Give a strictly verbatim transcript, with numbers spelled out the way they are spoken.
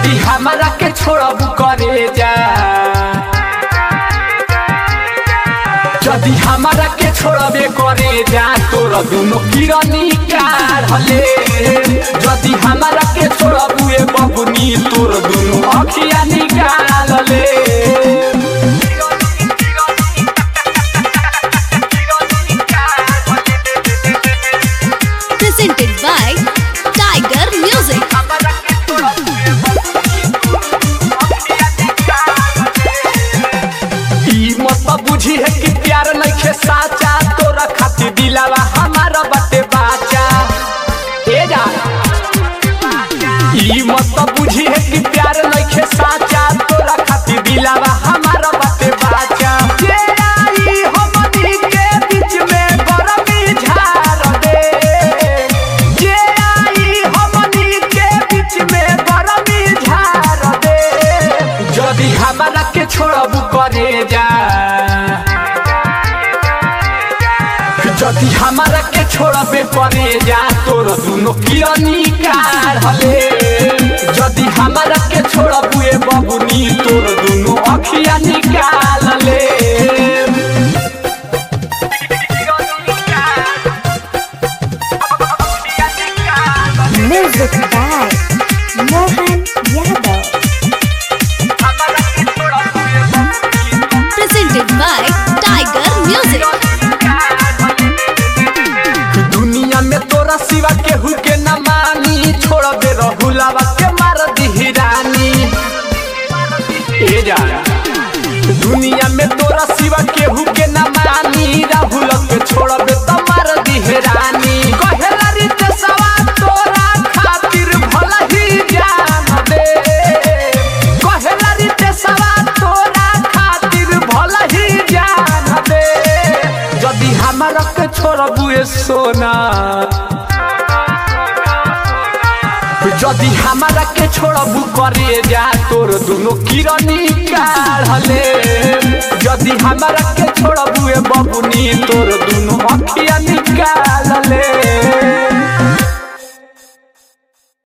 जदी हमारा के छोड़ब करे जा जदी हमारा के छोड़बे करे जा तोरा दुनो किरनी काढ़ले जदी हमारा के छोड़बुए बबुनी तोर दुनो अखिया निकालले Presented by Tiger Music. ई मत बुझी है कि प्यार नइखे साचा तोरा खातिर दिलावा हमारा बाटे बाचा ए जा ई मत बुझी है कि प्यार नइखे साचा तोरा खातिर दिलावा हमारा बाटे बाचा जे आई हमनी के बीच में गरमी झाड़ दे जे आई हमनी के बीच में गरमी झाड़ दे जदी हमारा के छोड़बू करे जा जदी हमारा के छोड़बे करे जा तोर दुनो किरनी काढ़ले जदी हमारा के छोड़बुए बबुनी तोर दुनो अखिया निकालले Music by Mohan Yadav. Presented by Tiger Music. दुनिया में तोरा सिवा केहू के न मानी छोड़बे रहुलावा के मार दी रानी ए जा दुनिया में तोरा सिवा केहू के न मानी राहुल के छोड़बे त मार दी रानी कहेला रीत सवा तोरा खातिर भला ही जान दे कहेला रीत सवा तोरा खातिर भला ही जान दे जदी हमारा के छोड़बुए सोना जदी हमारा के छोड़बू करे जा तोर दुनो किरनी काढ़ले जदी हमारा के छोड़बुए बबुनी तोर दुनो अखिया निकालले।